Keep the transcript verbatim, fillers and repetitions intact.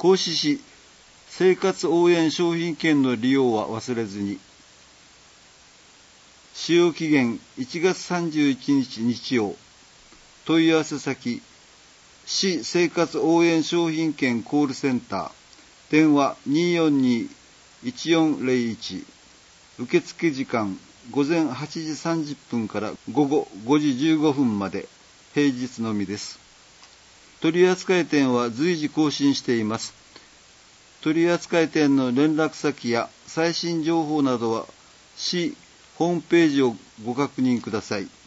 行使し、生活応援商品券の利用は忘れずに。使用期限いちがつさんじゅういちにち日曜。問い合わせ先、市生活応援商品券コールセンター、電話 にーよんにーいちよんゼロいち、受付時間ごぜんはちじさんじゅっぷんからごごごじじゅうごふんまで、平日のみです。取扱店は随時更新しています。取扱店の連絡先や最新情報などは市ホームページをご確認ください。